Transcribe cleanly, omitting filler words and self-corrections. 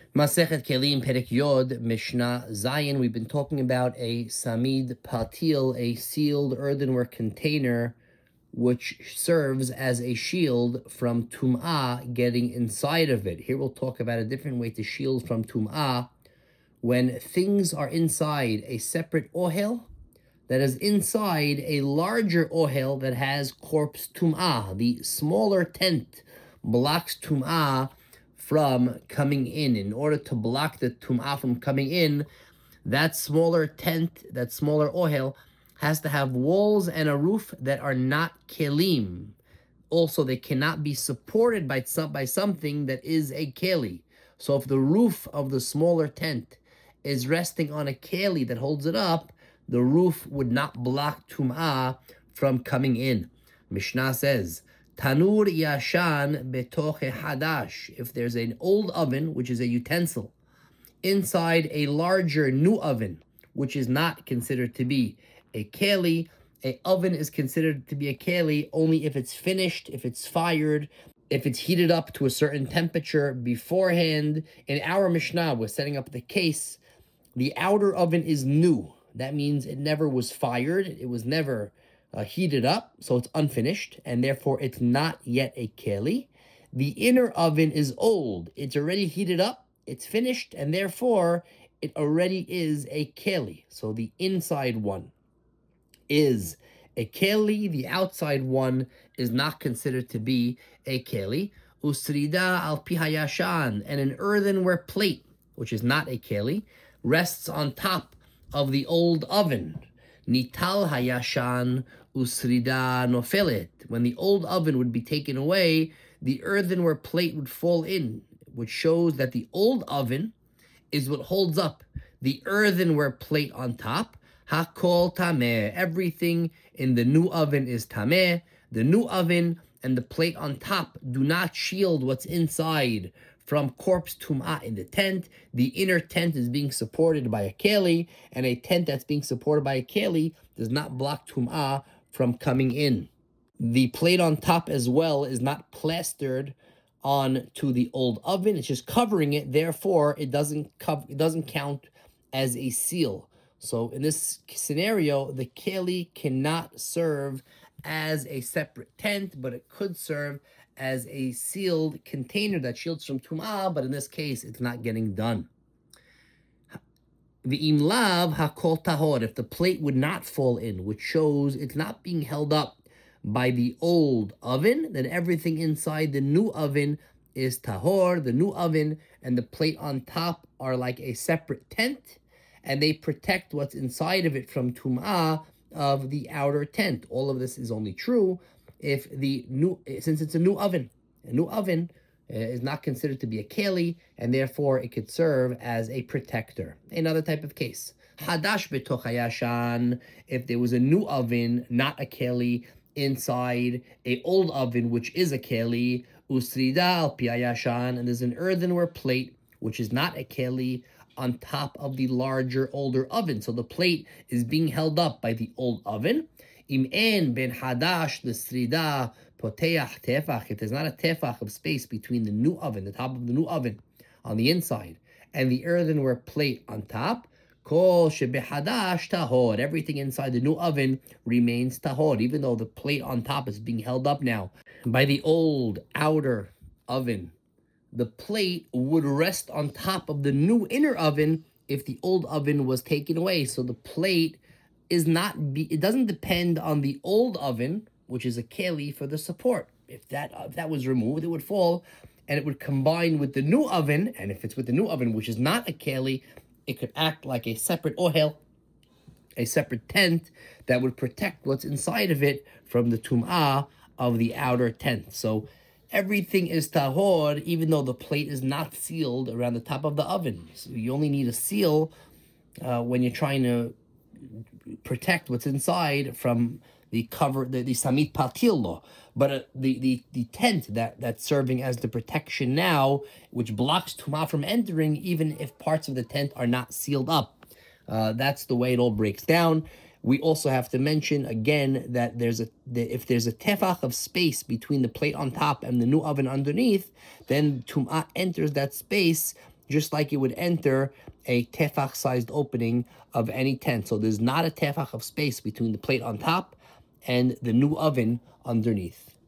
Masechet Kelim Perek Yod Mishnah Zayin. We've been talking about a samid patil, a sealed earthenware container, which serves as a shield from tum'ah getting inside of it. Here we'll talk about a different way to shield from tum'ah when things are inside a separate ohel that is inside a larger ohel that has corpse tum'ah. The smaller tent blocks tum'ah from coming in. In order to block the tum'ah from coming in, that smaller tent, that smaller ohel, has to have walls and a roof that are not kelim. Also, they cannot be supported by something that is a keli. So if the roof of the smaller tent is resting on a keli that holds it up, the roof would not block tum'ah from coming in. Mishnah says, Tanur yashan betoch hadash. If there's an old oven, which is a utensil, inside a larger new oven, which is not considered to be a keli, a oven is considered to be a keli only if it's finished, if it's fired, if it's heated up to a certain temperature beforehand. In our Mishnah, we're setting up the case. The outer oven is new. That means it never was fired. It was never heated up, so it's unfinished, and therefore it's not yet a keli. The inner oven is old. It's already heated up. It's finished, and therefore it already is a keli. So the inside one is a keli. The outside one is not considered to be a keli. Usrida al pi hayashan, and an earthenware plate, which is not a keli, rests on top of the old oven. Nital hayashan usrida nofelet. When the old oven would be taken away, the earthenware plate would fall in, which shows that the old oven is what holds up the earthenware plate on top. Hakol tameh. Everything in the new oven is tameh. The new oven and the plate on top do not shield what's inside from corpse tum'ah in the tent. The inner tent is being supported by a keli, and a tent that's being supported by a keli does not block tum'ah from coming in. The plate on top as well is not plastered on to the old oven. It's just covering it. Therefore, it doesn't count as a seal. So in this scenario, the keli cannot serve as a separate tent, but it could serve as a sealed container that shields from tum'ah, but in this case, it's not getting done. V'im lav hakol tahor, if the plate would not fall in, which shows it's not being held up by the old oven, then everything inside the new oven is tahor. The new oven and the plate on top are like a separate tent, and they protect what's inside of it from tum'ah of the outer tent. All of this is only true since it's a new oven. A new oven is not considered to be a keli, and therefore it could serve as a protector. Another type of case. Hadash betoch hayashan, if there was a new oven, not a keli, inside a old oven, which is a keli, usrida al pi hayashan, and there's an earthenware plate, which is not a keli, on top of the larger, older oven. So the plate is being held up by the old oven. Im en ben hadash l'srida poteach tefach. If there's not a tefach of space between the new oven, the top of the new oven on the inside, and the earthenware plate on top, kol shebehadash tahor. Everything inside the new oven remains tahor, even though the plate on top is being held up now by the old outer oven. The plate would rest on top of the new inner oven if the old oven was taken away. So the plate it doesn't depend on the old oven, which is a keli, for the support. If that was removed, it would fall, and it would combine with the new oven. And if it's with the new oven, which is not a keli, it could act like a separate ohel, a separate tent that would protect what's inside of it from the tum'ah of the outer tent. So everything is tahor, even though the plate is not sealed around the top of the oven. So you only need a seal when you're trying to protect what's inside from the cover, the samit patil law. But the tent that's serving as the protection now, which blocks tum'ah from entering, even if parts of the tent are not sealed up. That's the way it all breaks down. We also have to mention again that if there's a tefach of space between the plate on top and the new oven underneath, then tum'ah enters that space just like it would enter a tefach-sized opening of any tent. So there's not a tefach of space between the plate on top and the new oven underneath.